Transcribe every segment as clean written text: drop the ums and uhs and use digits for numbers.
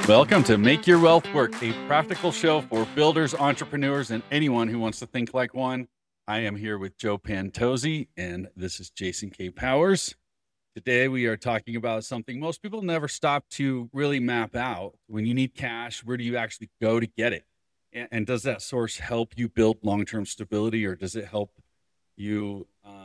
Welcome to Make Your Wealth Work, a practical show for builders, entrepreneurs, and anyone who wants to think like one. I am here with Joe Pantozzi, and this is Jason K. Powers. Today, we are talking about something most people never stop to really map out. When you need cash, where do you actually go to get it? And does that source help you build long-term stability, or does it help you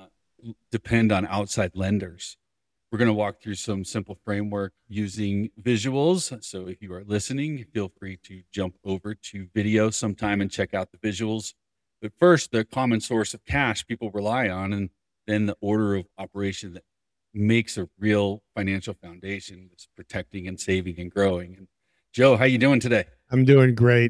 depend on outside lenders? We're going to walk through some simple framework using visuals. So if you are listening, feel free to jump over to video sometime and check out the visuals. But first, the common source of cash people rely on, and then the order of operation that makes a real financial foundation that's protecting and saving and growing. And Joe, how you doing today? I'm doing great.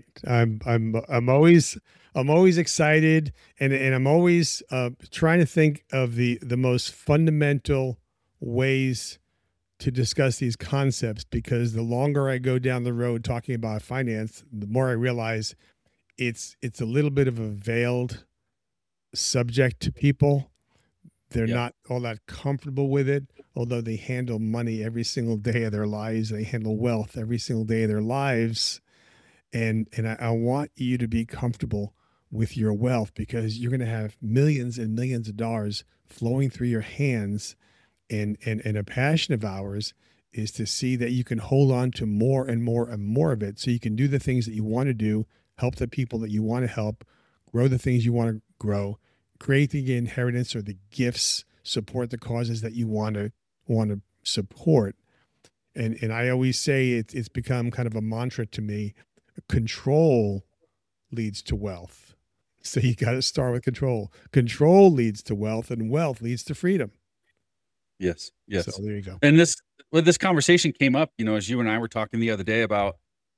I'm always excited, and I'm always trying to think of the most fundamental ways to discuss these concepts, because the longer I go down the road talking about finance, the more I realize it's a little bit of a veiled subject to people. They're Yeah. not all that comfortable with it, although they handle money every single day of their lives. They handle wealth every single day of their lives. And I want you to be comfortable with your wealth, because you're going to have millions and millions of dollars flowing through your hands. And a passion of ours is to see that you can hold on to more and more and more of it, so you can do the things that you want to do, help the people that you want to help, grow the things you want to grow, create the inheritance or the gifts, support the causes that you want to support. And I always say it's become kind of a mantra to me: control leads to wealth. So you got to start with control. Control leads to wealth, and wealth leads to freedom. Yes. So Yes. there you go. And this conversation came up, as you and I were talking the other day about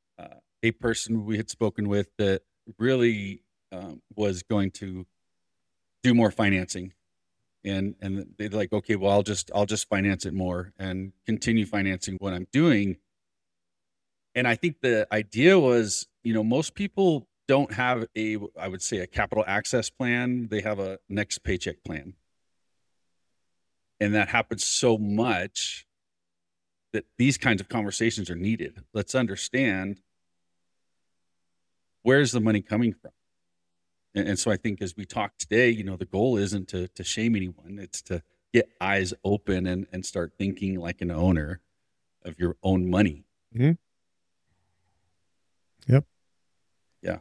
a person we had spoken with that really was going to do more financing, and they're like, okay, well, I'll just finance it more and continue financing what I'm doing. And I think the idea was, most people don't have I would say, a capital access plan. They have a next paycheck plan. And that happens so much that these kinds of conversations are needed. Let's understand, where's the money coming from? And so I think as we talk today, the goal isn't to shame anyone. It's to get eyes open and start thinking like an owner of your own money. Mm-hmm. Yep. Yeah.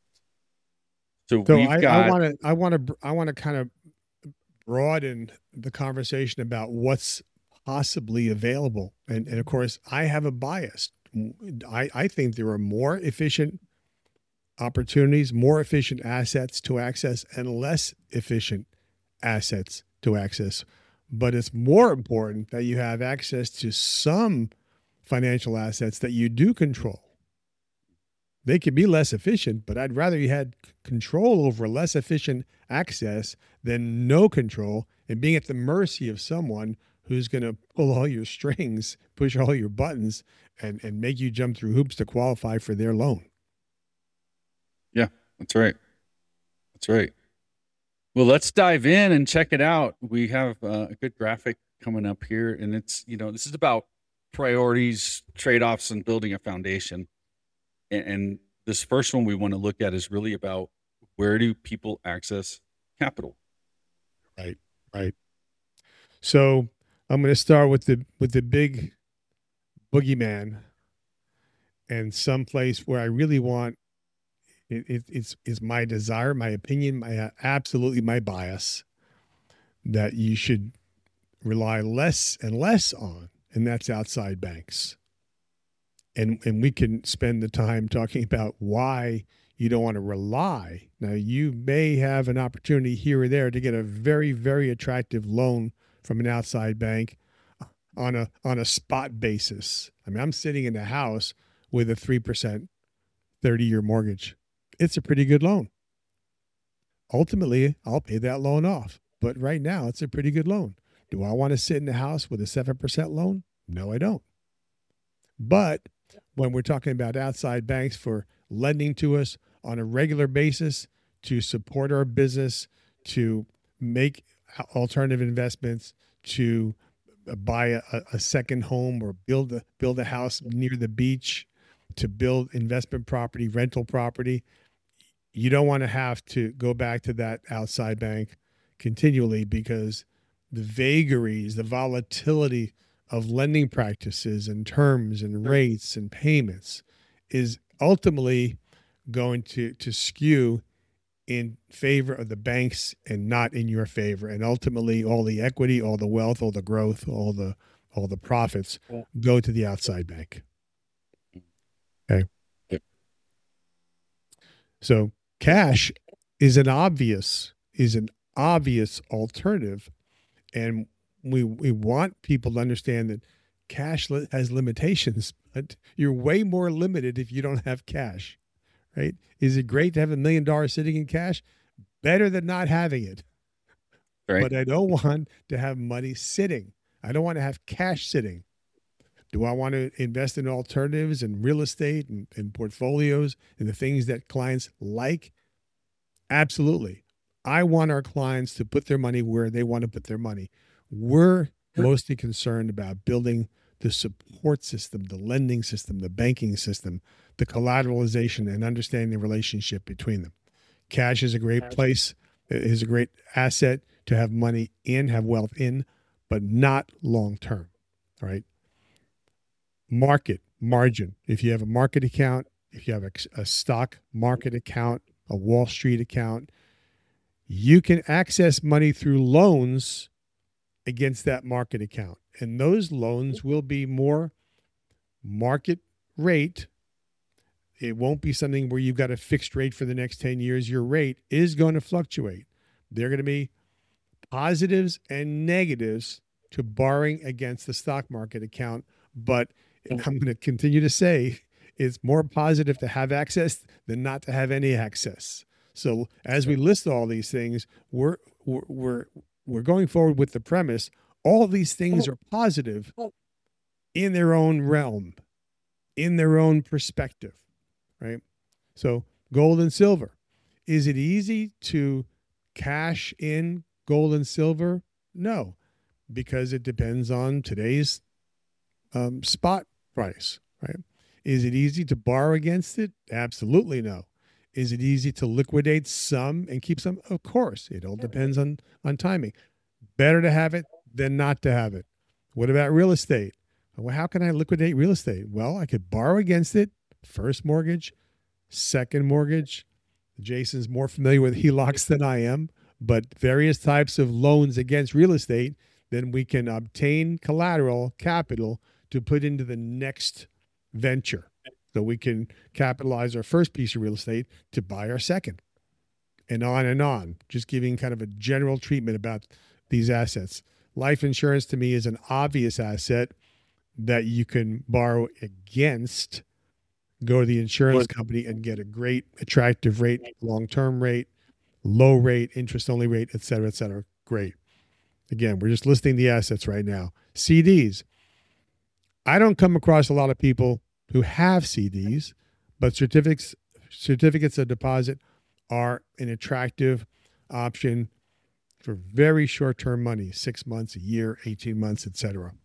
So So we've I got, want to kind of broaden the conversation about what's possibly available. And of course, I have a bias. I think there are more efficient opportunities, more efficient assets to access, and less efficient assets to access. But it's more important that you have access to some financial assets that you do control. They could be less efficient, but I'd rather you had control over less efficient access than no control and being at the mercy of someone who's going to pull all your strings, push all your buttons, and make you jump through hoops to qualify for their loan. yeah, that's right. That's right. Well, let's dive in and check it out. We have a good graphic coming up here, and it's, this is about priorities, trade-offs, and building a foundation. And this first one we want to look at is really about, where do people access capital? Right, right. So I'm going to start with the big boogeyman, and someplace where I really want it's my desire, my opinion, my absolutely my bias, that you should rely less and less on, and that's outside banks. And we can spend the time talking about why you don't want to rely. Now, you may have an opportunity here or there to get a very, very attractive loan from an outside bank on a spot basis. I mean, I'm sitting in the house with a 3% 30-year mortgage. It's a pretty good loan. Ultimately, I'll pay that loan off. But right now, it's a pretty good loan. Do I want to sit in the house with a 7% loan? No, I don't. But when we're talking about outside banks for lending to us on a regular basis to support our business, to make alternative investments, to buy a second home or build a house near the beach, to build investment property, rental property, you don't want to have to go back to that outside bank continually, because the vagaries, the volatility of lending practices and terms and rates and payments is ultimately going to skew in favor of the banks and not in your favor. And ultimately all the equity, all the wealth, all the growth, all the profits go to the outside bank. Okay. Yep. So cash is an obvious alternative. And we want people to understand that cash has limitations, but you're way more limited if you don't have cash, right? Is it great to have $1 million sitting in cash? Better than not having it. Right. But I don't want to have money sitting. I don't want to have cash sitting. Do I want to invest in alternatives and real estate and portfolios and the things that clients like? Absolutely. I want our clients to put their money where they want to put their money. We're mostly concerned about building the support system, the lending system, the banking system, the collateralization, and understanding the relationship between them. Cash is a great place. It is a great asset to have money in, have wealth in, but not long term, right? Market, margin. If you have a market account, if you have a stock market account, a Wall Street account, you can access money through loans against that market account. And those loans will be more market rate. It won't be something where you've got a fixed rate for the next 10 years. Your rate is going to fluctuate. There are going to be positives and negatives to borrowing against the stock market account. But I'm going to continue to say it's more positive to have access than not to have any access. So as we list all these things, we're going forward with the premise, all these things are positive in their own realm, in their own perspective, right? So gold and silver. Is it easy to cash in gold and silver? No, because it depends on today's spot price, right? Is it easy to borrow against it? Absolutely no. Is it easy to liquidate some and keep some? Of course. It all depends on timing. Better to have it than not to have it. What about real estate? Well, how can I liquidate real estate? Well, I could borrow against it. First mortgage, second mortgage. Jason's more familiar with HELOCs than I am, but various types of loans against real estate. Then we can obtain collateral capital to put into the next venture. So we can capitalize our first piece of real estate to buy our second, and on, just giving kind of a general treatment about these assets. Life insurance to me is an obvious asset that you can borrow against, go to the insurance company and get a great attractive rate, long-term rate, low rate, interest-only rate, et cetera, et cetera. Great. Again, we're just listing the assets right now. CDs. I don't come across a lot of people who have CDs, but certificates of deposit are an attractive option for very short-term money, 6 months, a year, 18 months, etc.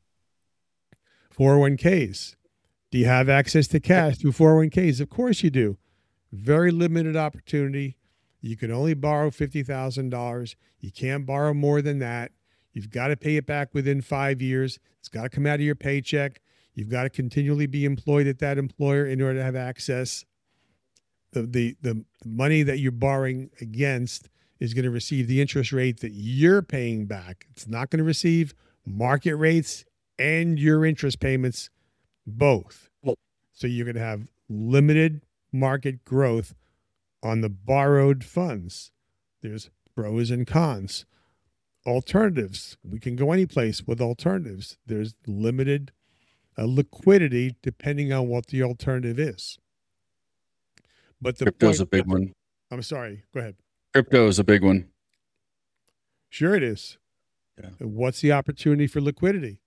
401ks. Do you have access to cash through 401ks? Of course you do. Very limited opportunity. You can only borrow $50,000. You can't borrow more than that. You've got to pay it back within 5 years. It's got to come out of your paycheck. You've got to continually be employed at that employer in order to have access. The money that you're borrowing against is going to receive the interest rate that you're paying back. It's not going to receive market rates and your interest payments both. So you're going to have limited market growth on the borrowed funds. There's pros and cons. Alternatives. We can go any place with alternatives. There's limited liquidity depending on what the alternative is. But the crypto's a big one. I'm sorry. Go ahead. Crypto is a big one. Sure it is. Yeah. What's the opportunity for liquidity?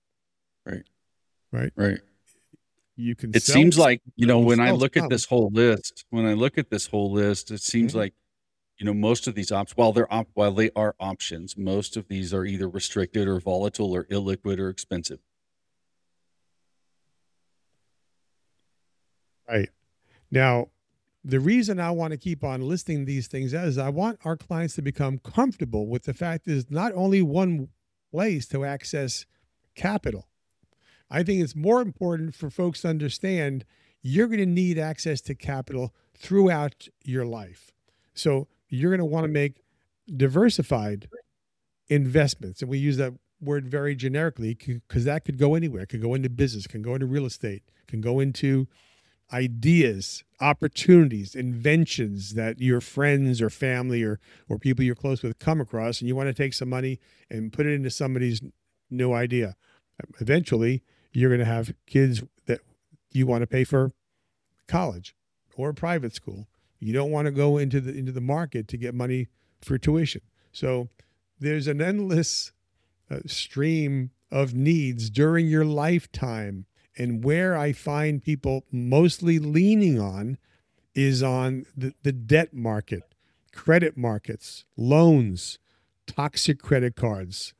Right. You can. It seems like, when I look at this whole list, it seems like, most of these while they are options, most of these are either restricted or volatile or illiquid or expensive. Right. Now, the reason I want to keep on listing these things is I want our clients to become comfortable with the fact there's not only one place to access capital. I think it's more important for folks to understand you're going to need access to capital throughout your life. So you're going to want to make diversified investments. And we use that word very generically because that could go anywhere. It could go into business, can go into real estate, can go into ideas, opportunities, inventions that your friends or family or people you're close with come across, and you want to take some money and put it into somebody's new idea. Eventually, you're going to have kids that you want to pay for college or private school. You don't want to go into the market to get money for tuition. So there's an endless stream of needs during your lifetime. And where I find people mostly leaning on is on the debt market, credit markets, loans, toxic credit cards,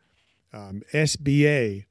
SBA,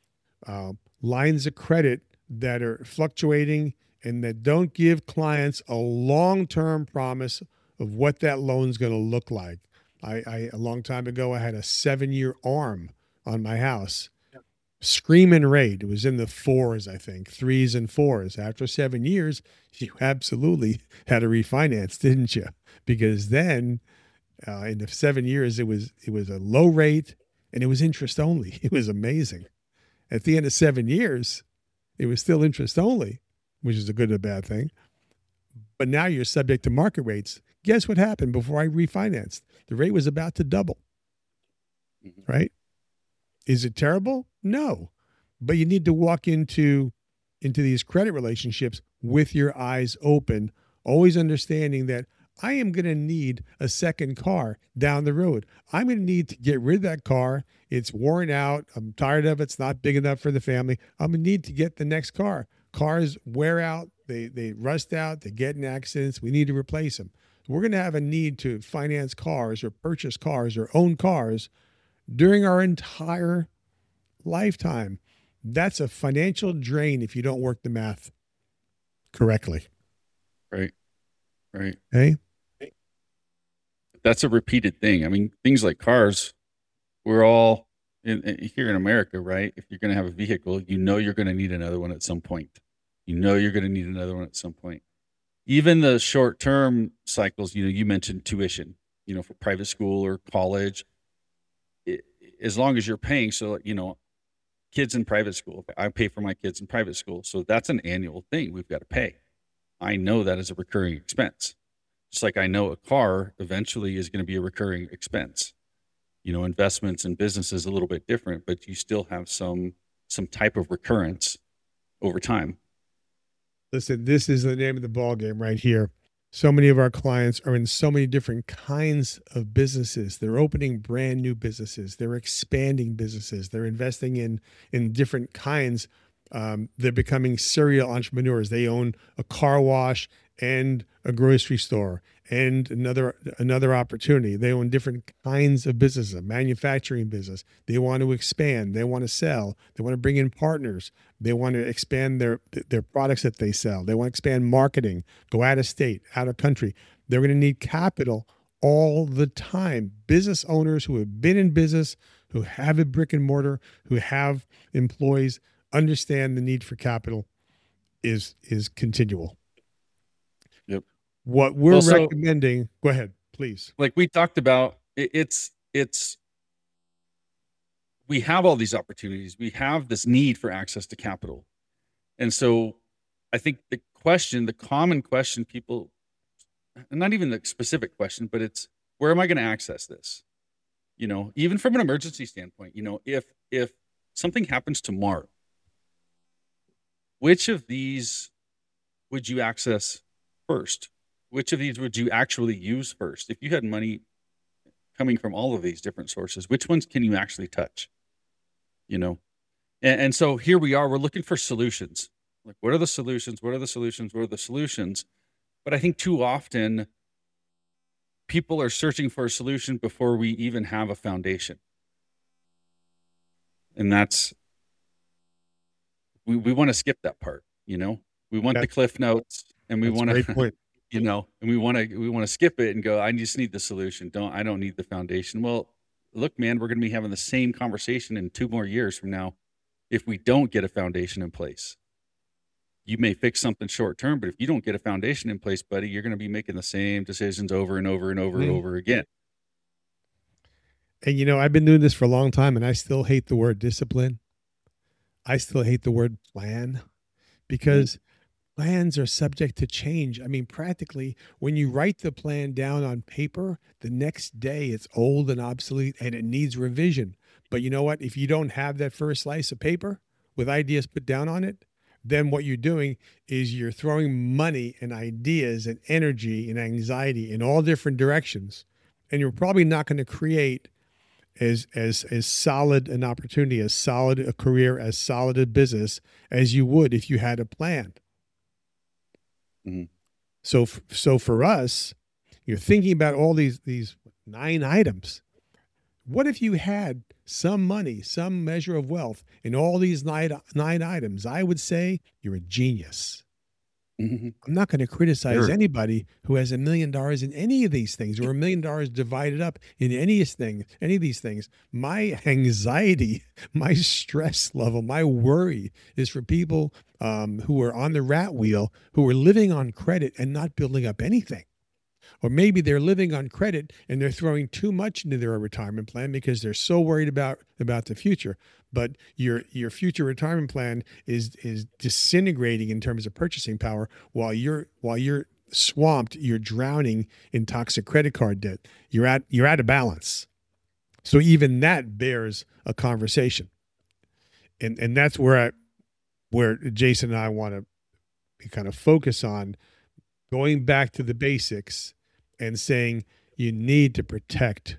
lines of credit that are fluctuating and that don't give clients a long-term promise of what that loan's going to look like. A long time ago, I had a 7-year ARM on my house. Screaming rate. It was in the fours, I think, threes and fours. After 7 years, you absolutely had to refinance, didn't you? Because then, in the 7 years, it was a low rate and it was interest only. It was amazing. At the end of 7 years, it was still interest only, which is a good and a bad thing. But now you're subject to market rates. Guess what happened before I refinanced? The rate was about to double, right? Is it terrible? No. But you need to walk into these credit relationships with your eyes open, always understanding that I am going to need a second car down the road. I'm going to need to get rid of that car. It's worn out. I'm tired of it. It's not big enough for the family. I'm going to need to get the next car. Cars wear out. They rust out. They get in accidents. We need to replace them. We're going to have a need to finance cars or purchase cars or own cars during our entire lifetime. That's a financial drain if you don't work the math correctly. Right. Right. Okay. That's a repeated thing. I mean, things like cars, we're all here in America, right? If you're going to have a vehicle, you know you're going to need another one at some point. You know you're going to need another one at some point. Even the short-term cycles, you mentioned tuition, for private school or college. As long as you're paying, so kids in private school, I pay for my kids in private school, so that's an annual thing we've got to pay. I know that is a recurring expense. Just like I know a car eventually is going to be a recurring expense. Investments in business is a little bit different, but you still have some type of recurrence over time. Listen, this is the name of the ball game right here. So many of our clients are in so many different kinds of businesses. They're opening brand new businesses. They're expanding businesses. They're investing in different kinds. They're becoming serial entrepreneurs. They own a car wash and a grocery store and another opportunity. They own different kinds of businesses, a manufacturing business. They want to expand. They want to sell. They want to bring in partners. They want to expand their products that they sell. They want to expand marketing, go out of state, out of country. They're going to need capital all the time. Business owners who have been in business, who have a brick and mortar, who have employees, understand the need for capital is continual. Yep. What we're recommending, go ahead, please. Like we talked about, it's we have all these opportunities. We have this need for access to capital. And so I think the common question people, not even the specific question, but it's, where am I going to access this? Even from an emergency standpoint, if something happens tomorrow, which of these would you access first? Which of these would you actually use first? If you had money coming from all of these different sources, which ones can you actually touch? And so here we are, we're looking for solutions. Like, what are the solutions? What are the solutions? What are the solutions? But I think too often people are searching for a solution before we even have a foundation. And we want to skip that part, we want the Cliff Notes. and we That's a want great to, point. and we want to skip it and go, I just need the solution. I don't need the foundation. Well, look, man, we're going to be having the same conversation in 2 more years from now if we don't get a foundation in place. You may fix something short term, but if you don't get a foundation in place, buddy, you're going to be making the same decisions over and over and over and over again. And I've been doing this for a long time, and I still hate the word discipline. I still hate the word plan, because plans are subject to change. I mean, practically, when you write the plan down on paper, the next day it's old and obsolete and it needs revision. But you know what? If you don't have that first slice of paper with ideas put down on it, then what you're doing is you're throwing money and ideas and energy and anxiety in all different directions. And you're probably not going to create as solid an opportunity, as solid a career, as solid a business as you would if you had a plan. Mm-hmm. So for us, you're thinking about all these 9 items. What if you had some money, some measure of wealth in all these nine items? I would say you're a genius. Mm-hmm. I'm not going to criticize anybody who has $1 million in any of these things, or $1 million divided up in any of these things. My anxiety, my stress level, my worry is for people who are on the rat wheel, who are living on credit and not building up anything. Or maybe they're living on credit and they're throwing too much into their retirement plan because they're so worried about the future. But your future retirement plan is disintegrating in terms of purchasing power while you're swamped, you're drowning in toxic credit card debt. You're at a balance. So even that bears a conversation. And that's where Jason and I want to kind of focus on going back to the basics and saying you need to protect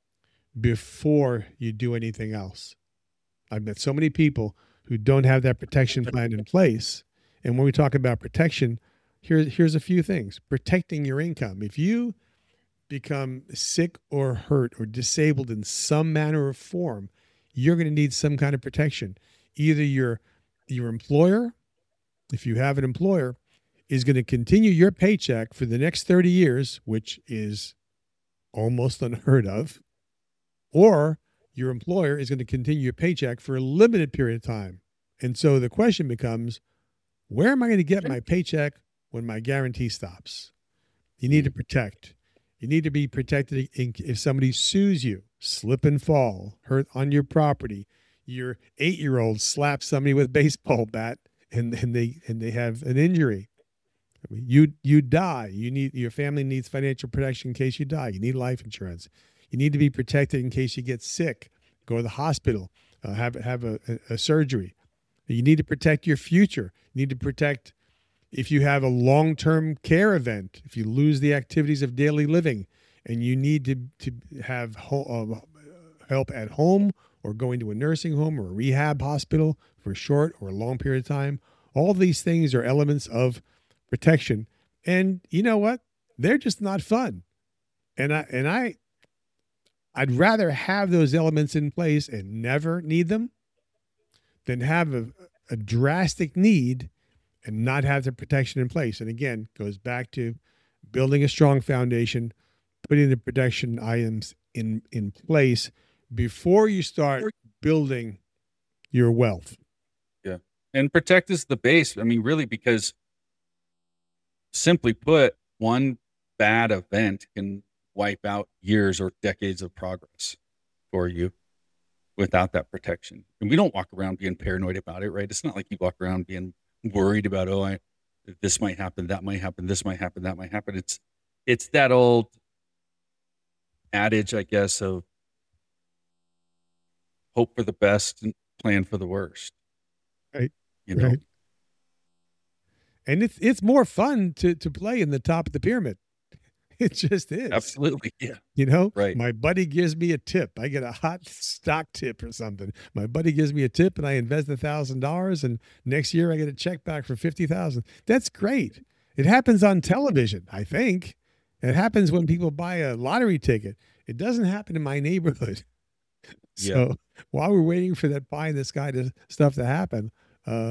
before you do anything else. I've met so many people who don't have that protection plan in place. And when we talk about protection, here's a few things. Protecting your income. If you become sick or hurt or disabled in some manner or form, you're going to need some kind of protection. Either your employer, if you have an employer, is going to continue your paycheck for the next 30 years, which is almost unheard of, or your employer is going to continue your paycheck for a limited period of time. And so the question becomes, where am I going to get my paycheck when my guarantee stops? You need to protect. You need to be protected if somebody sues you, slip and fall, hurt on your property. Your 8-year-old slaps somebody with a baseball bat and they have an injury. You die. Your family needs financial protection in case you die. You need life insurance. You need to be protected in case you get sick, go to the hospital, have a surgery. You need to protect your future. You need to protect if you have a long-term care event, if you lose the activities of daily living, and you need to have help at home or going to a nursing home or a rehab hospital for a short or a long period of time. All these things are elements of protection. And you know what? They're just not fun. And I'd rather have those elements in place and never need them than have a drastic need and not have the protection in place. And again, goes back to building a strong foundation, putting the protection items in place before you start building your wealth. Yeah. And protect is the base. I mean, really, because simply put, one bad event can wipe out years or decades of progress for you without that protection. And we don't walk around being paranoid about it, right? It's not like you walk around being worried about, this might happen, that might happen, this might happen, that might happen. It's that old adage, I guess, of hope for the best and plan for the worst. Right. You know? Right. And it's more fun to play in the top of the pyramid. It just is. Absolutely. Yeah. You know, right. My buddy gives me a tip. I get a hot stock tip or something. My buddy gives me a tip and I invest $1,000 and next year I get a check back for $50,000. That's great. It happens on television, I think. It happens when people buy a lottery ticket. It doesn't happen in my neighborhood. So while we're waiting for that pie in the sky stuff to happen,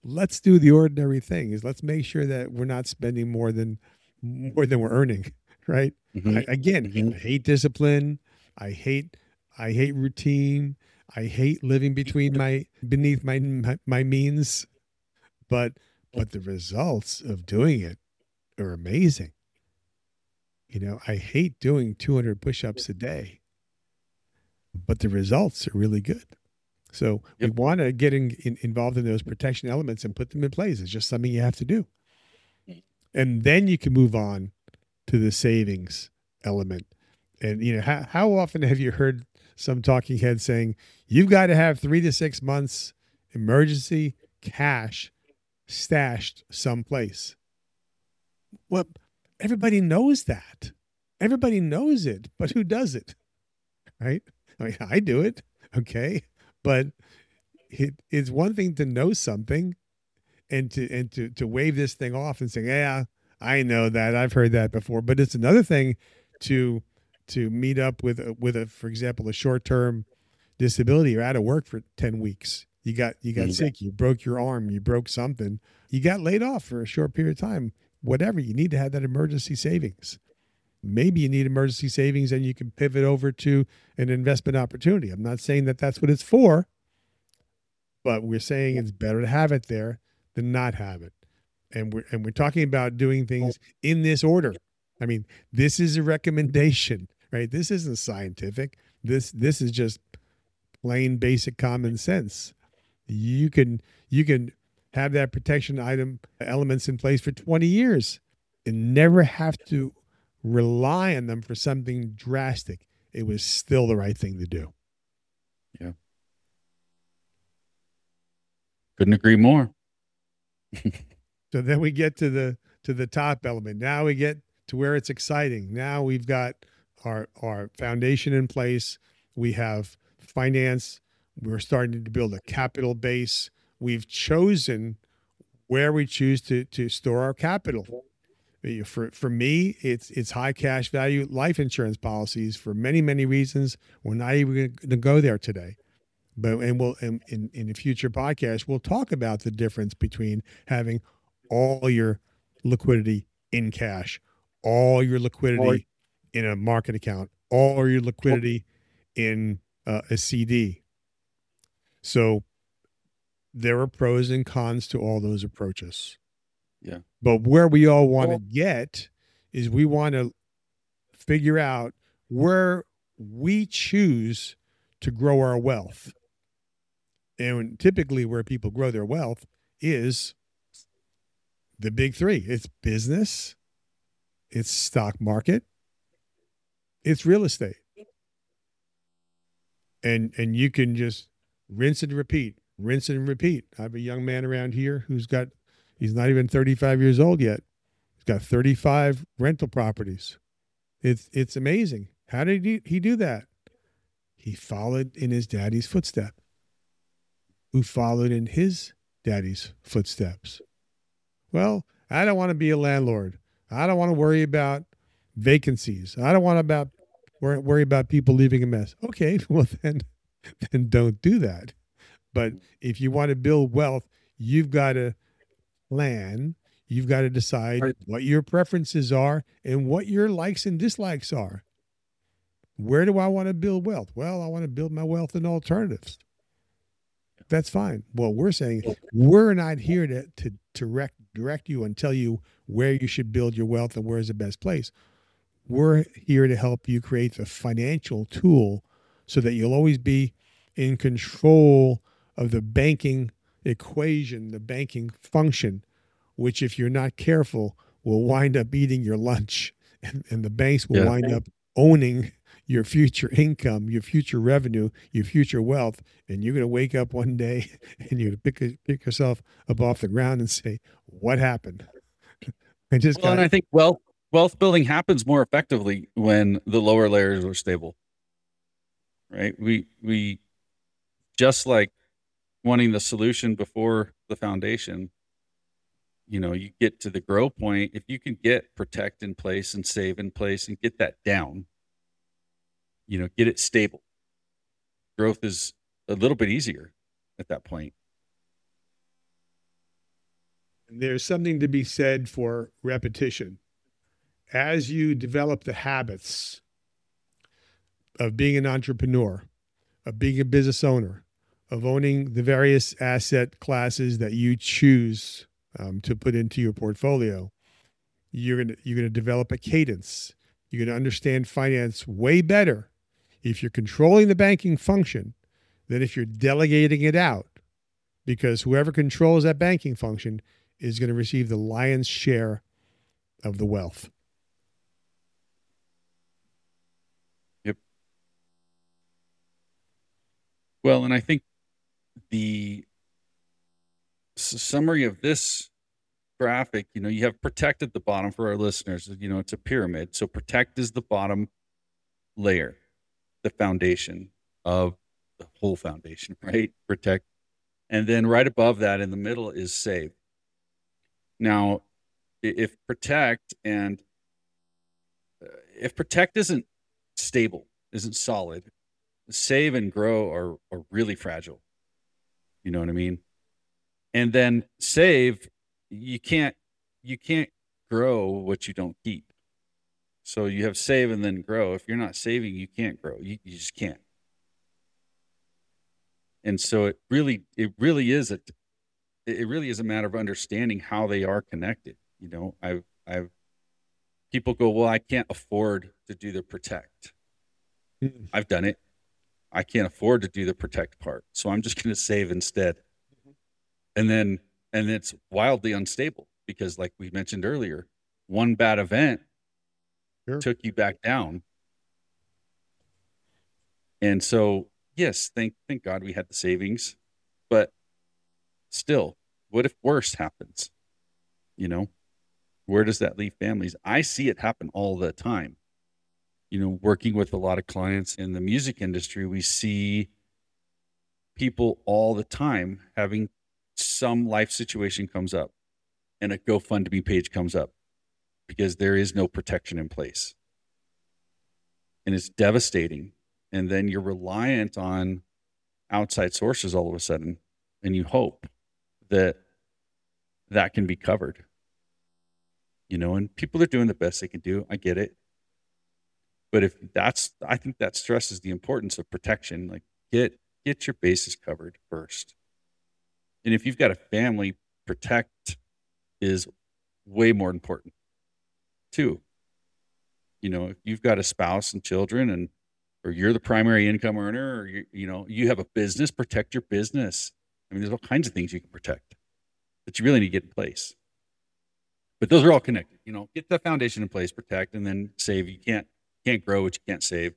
let's do the ordinary thing. Is let's make sure that we're not spending more than we're earning, right? Hmm. Again, Hmm. I hate discipline. I hate routine. I hate living beneath my means. But the results of doing it are amazing. I hate doing 200 push-ups a day, but the results are really good. So we Yep. want to get involved in those protection elements and put them in place. It's just something you have to do. And then you can move on to the savings element. And how often have you heard some talking head saying you've got to have 3 to 6 months emergency cash stashed someplace? Well, everybody knows that. Everybody knows it, but who does it? Right? I mean, I do it. Okay. But it's one thing to know something and to wave this thing off and say, yeah, I know that. I've heard that before. But it's another thing to meet up with for example, a short-term disability. You're out of work for 10 weeks. You got Mhm. sick, you broke your arm, you broke something, you got laid off for a short period of time. Whatever, you need to have that emergency savings. Maybe you need emergency savings and you can pivot over to an investment opportunity. I'm not saying that that's what it's for, but we're saying it's better to have it there than not have it. And we're talking about doing things in this order. I mean, this is a recommendation, right? This isn't scientific. This is just plain basic common sense. You can have that protection item elements in place for 20 years and never have to rely on them for something drastic. It was still the right thing to do. Yeah. Couldn't agree more. So then we get to the top element. Now we get to where it's exciting. Now we've got our foundation in place. We have finance. We're starting to build a capital base. We've chosen where we choose to store our capital. For me, it's high cash value life insurance policies for many reasons. We're not even going to go there today. But and we'll in a future podcast we'll talk about the difference between having all your liquidity in cash, all your Or liquidity in a market account, all your liquidity in a CD. So there are pros and cons to all those approaches. yeah. But where we all want to get is we want to figure out where we choose to grow our wealth. And typically, where people grow their wealth is the big three: it's business, it's stock market, it's real estate. And you can just rinse and repeat, rinse and repeat. I have a young man around here he's not even 35 years old yet. He's got 35 rental properties. It's amazing. How did he do that? He followed in his daddy's footstep, who followed in his daddy's footsteps. Well, I don't want to be a landlord. I don't want to worry about vacancies. I don't want to worry about people leaving a mess. Okay, well then don't do that. But if you want to build wealth, you've got to plan. You've got to decide Right. what your preferences are and what your likes and dislikes are. Where do I want to build wealth? Well, I want to build my wealth in alternatives. That's fine. Well, we're saying we're not here to direct you and tell you where you should build your wealth and where's the best place. We're here to help you create the financial tool so that you'll always be in control of the banking equation, the banking function, which, if you're not careful, will wind up eating your lunch, and the banks will Yeah. wind up owning your future income, your future revenue, your future wealth. And you're going to wake up one day and you're going to pick yourself up off the ground and say, what happened? I just Well, and got, I think wealth building happens more effectively when the lower layers are stable, right? We just like wanting the solution before the foundation. You get to the grow point if you can get protect in place and save in place and get that down. Get it stable. Growth is a little bit easier at that point. There's something to be said for repetition. As you develop the habits of being an entrepreneur, of being a business owner, of owning the various asset classes that you choose to put into your portfolio, you're gonna develop a cadence. You're gonna understand finance way better if you're controlling the banking function than if you're delegating it out, because whoever controls that banking function is going to receive the lion's share of the wealth. Yep. Well, and I think the summary of this graphic, you have protect at the bottom for our listeners. It's a pyramid. So protect is the bottom layer, the foundation of the whole foundation, right? Protect. And then right above that in the middle is save. Now, if protect isn't stable, isn't solid, save and grow are really fragile. You know what I mean? And then save, you can't grow what you don't keep. So you have save and then grow. If you're not saving, you can't grow. You just can't. And so it really is a matter of understanding how they are connected. I've people go, well, I can't afford to do the protect. I've done it. I can't afford to do the protect part, so I'm just going to save instead. And it's wildly unstable because, like we mentioned earlier, one bad event took you back down. And so, yes, thank God we had the savings, but still, what if worse happens? Where does that leave families? I see it happen all the time. Working with a lot of clients in the music industry, we see people all the time having some life situation comes up and a GoFundMe page comes up because there is no protection in place. And it's devastating. And then you're reliant on outside sources all of a sudden, and you hope that can be covered. And people are doing the best they can do. I get it. But I think that stresses the importance of protection. Like get your bases covered first. And if you've got a family, protect is way more important too. If you've got a spouse and children or you're the primary income earner, or you have a business, protect your business. I mean, there's all kinds of things you can protect that you really need to get in place. But those are all connected. Get the foundation in place, protect, and then save. You can't grow what you can't save.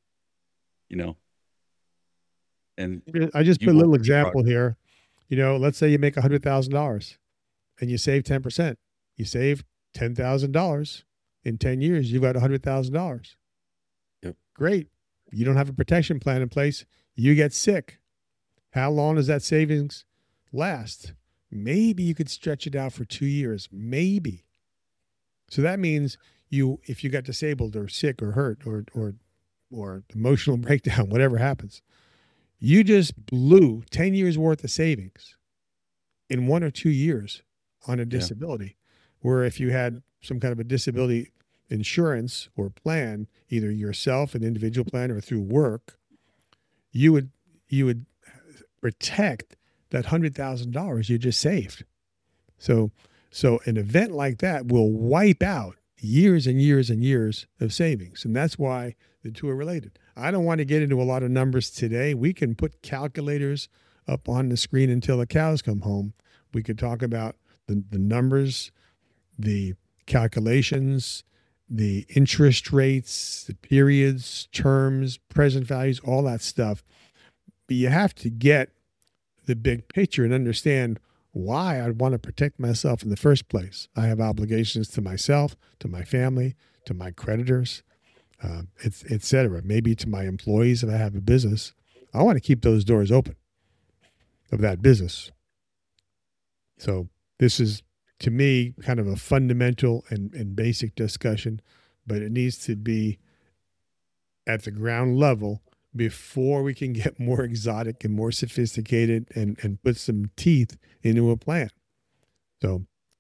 And I just put a little example here. Let's say you make $100,000 and you save 10%. You save $10,000 in 10 years. You've got $100,000. Yep. Great. You don't have a protection plan in place. You get sick. How long does that savings last? Maybe you could stretch it out for 2 years. Maybe. So that means if you got disabled or sick or hurt or emotional breakdown, whatever happens, you just blew 10 years worth of savings in 1 or 2 years on a disability. Where if you had some kind of a disability insurance or plan, either yourself, an individual plan, or through work, you would protect that $100,000 you just saved. So an event like that will wipe out years and years and years of savings. And that's why the two are related. I don't want to get into a lot of numbers today. We can put calculators up on the screen until the cows come home. We could talk about the numbers, the calculations, the interest rates, the periods, terms, present values, all that stuff. But you have to get the big picture and understand why I'd want to protect myself in the first place. I have obligations to myself, to my family, to my creditors, et cetera. Maybe to my employees if I have a business. I want to keep those doors open of that business. So this is, to me, kind of a fundamental and basic discussion, but it needs to be at the ground level before we can get more exotic and more sophisticated and put some teeth into a plan. So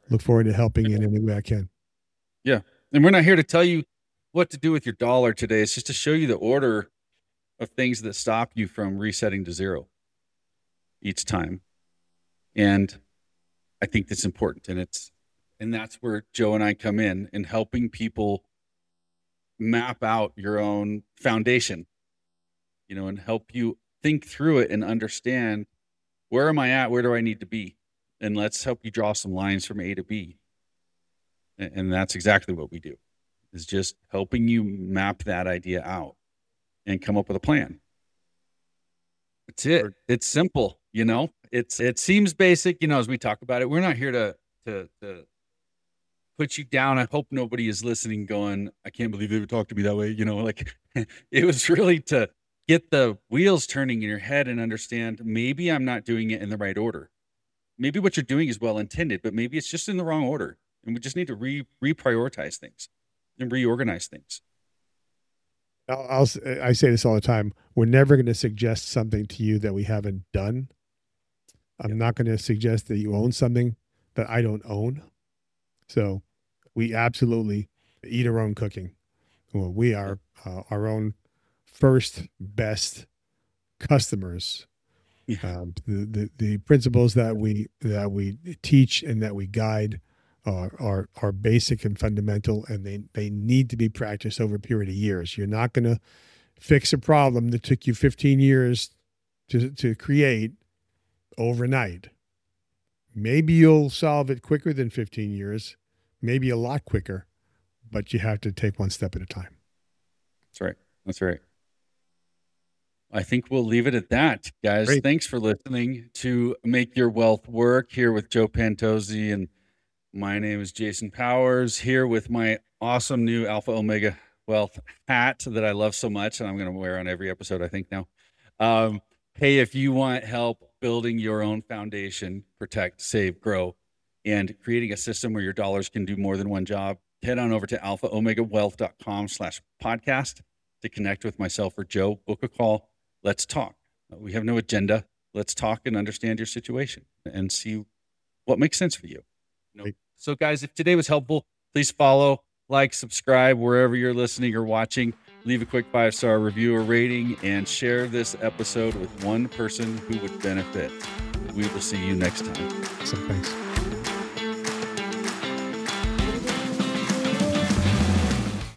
look forward to helping in any way I can. Yeah. And we're not here to tell you what to do with your dollar today. It's just to show you the order of things that stop you from resetting to zero each time. And I think that's important. And that's where Joe and I come in helping people map out your own foundation, and help you think through it and understand, where am I at? Where do I need to be? And let's help you draw some lines from A to B. And that's exactly what we do, is just helping you map that idea out and come up with a plan. That's it. It's simple, it seems basic, as we talk about it. We're not here to put you down. I hope nobody is listening going, I can't believe they would talk to me that way. It was really to get the wheels turning in your head and understand, maybe I'm not doing it in the right order. Maybe what you're doing is well intended, but maybe it's just in the wrong order. And we just need to reprioritize things and reorganize things. I say this all the time. We're never going to suggest something to you that we haven't done. I'm not going to suggest that you own something that I don't own. So we absolutely eat our own cooking. Well, we are our own first best customers. Yeah. The principles that we teach and that we guide are basic and fundamental, and they need to be practiced over a period of years. You're not going to fix a problem that took you 15 years to create overnight. Maybe you'll solve it quicker than 15 years, maybe a lot quicker, but you have to take one step at a time. That's right. I think we'll leave it at that, guys. Great. Thanks for listening to Make Your Wealth Work, here with Joe Pantozzi, and my name is Jason Powers, here with my awesome new Alpha Omega Wealth hat that I love so much, and I'm going to wear on every episode, I think, now. Hey, if you want help building your own foundation, protect, save, grow, and creating a system where your dollars can do more than one job, head on over to alphaomegawealth.com/podcast to connect with myself or Joe. Book a call. Let's talk. We have no agenda. Let's talk and understand your situation and see what makes sense for you. So, guys, if today was helpful, please follow, like, subscribe wherever you're listening or watching. Leave a quick 5-star review or rating, and share this episode with one person who would benefit. We will see you next time. Awesome. Thanks.